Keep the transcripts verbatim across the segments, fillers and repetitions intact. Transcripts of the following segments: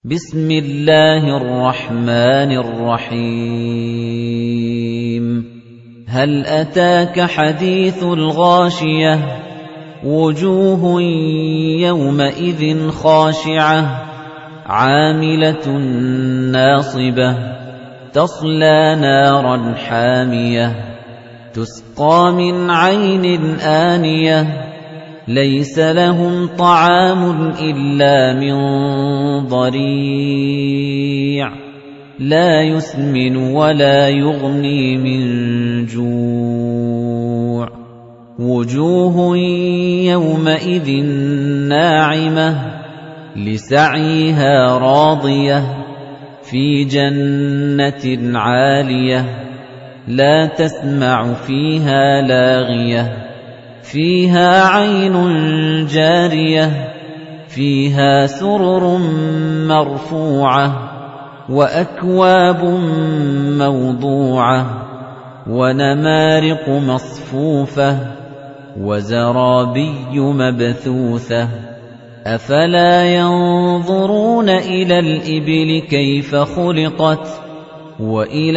بسم الله الرحمن الرحيم هل أتاك حديث الغاشية وجوه يومئذ خاشعة عاملة ناصبة تصلى نارا حامية تسقى من عين آنية ليس لهم طعام إلا من ضريع لا يسمن ولا يغني من جوع وجوه يومئذ ناعمة لسعيها راضية في جنة عالية لا تسمع فيها لاغية فيها عين جارية فيها سرر مرفوعة وأكواب موضوعة ونمارق مصفوفة وزرابي مبثوثة أفلا ينظرون إلى الإبل كيف خلقت وإلى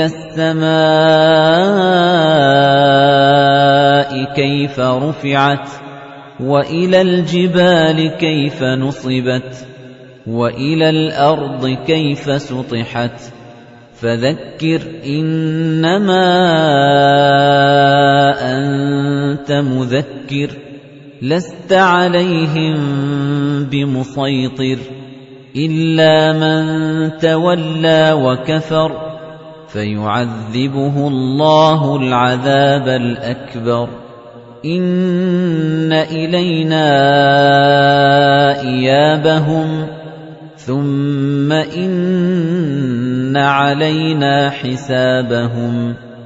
السماء كيف رفعت وإلى الجبال كيف نصبت وإلى الأرض كيف سطحت فذكر إنما أنت مذكر لست عليهم بمسيطر إلا من تولى وكفر فيعذبه الله العذاب الأكبر إن إلينا إيابهم ثم إن علينا حسابهم